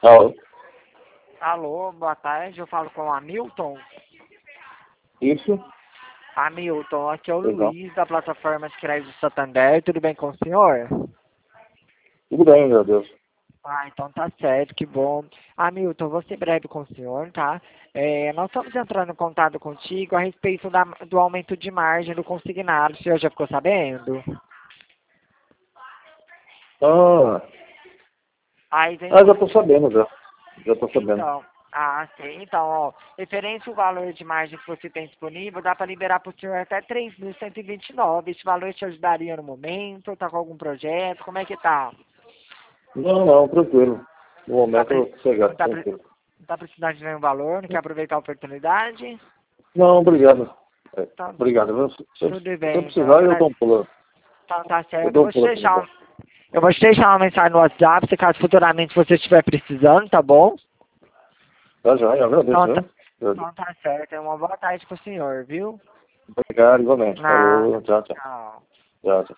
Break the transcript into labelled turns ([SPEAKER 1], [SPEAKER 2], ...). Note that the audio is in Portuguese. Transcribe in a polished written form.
[SPEAKER 1] Alô?
[SPEAKER 2] Alô, boa tarde, eu falo com o Hamilton.
[SPEAKER 1] Isso?
[SPEAKER 2] Hamilton, aqui é o
[SPEAKER 1] Legal.
[SPEAKER 2] Luiz, da plataforma de crédito Santander, tudo bem com o senhor?
[SPEAKER 1] Tudo bem, meu Deus.
[SPEAKER 2] Ah, então tá certo, que bom. Hamilton, vou ser breve com o senhor, tá? Nós estamos entrando em contato contigo a respeito do aumento de margem do consignado, o senhor já ficou sabendo?
[SPEAKER 1] Ah,
[SPEAKER 2] Aí vem
[SPEAKER 1] já tô sabendo, já. Já tô sabendo.
[SPEAKER 2] sim, então, ó, referente ao valor de margem que você tem disponível, dá para liberar para o senhor até 3.129. Esse valor te ajudaria no momento? Tá com algum projeto? Como é que tá?
[SPEAKER 1] Não, tranquilo. No momento eu tô sossegado,
[SPEAKER 2] Não tá,
[SPEAKER 1] tranquilo.
[SPEAKER 2] não tá precisando de nenhum valor? Não quer aproveitar a oportunidade?
[SPEAKER 1] Não, obrigado.
[SPEAKER 2] Então,
[SPEAKER 1] Obrigado. Se eu
[SPEAKER 2] tudo bem,
[SPEAKER 1] precisar, eu dou um pulo.
[SPEAKER 2] então tá
[SPEAKER 1] Eu
[SPEAKER 2] certo.
[SPEAKER 1] dou um pulo aqui.
[SPEAKER 2] Eu vou te deixar uma mensagem no WhatsApp, se caso futuramente você estiver precisando, tá bom?
[SPEAKER 1] Já, eu agradeço,
[SPEAKER 2] Então,
[SPEAKER 1] viu?
[SPEAKER 2] então tá certo. É uma boa tarde pro senhor, viu?
[SPEAKER 1] Obrigado, igualmente.
[SPEAKER 2] Nada.
[SPEAKER 1] Falou, tchau, tchau.
[SPEAKER 2] Tchau.
[SPEAKER 1] Tchau, tchau.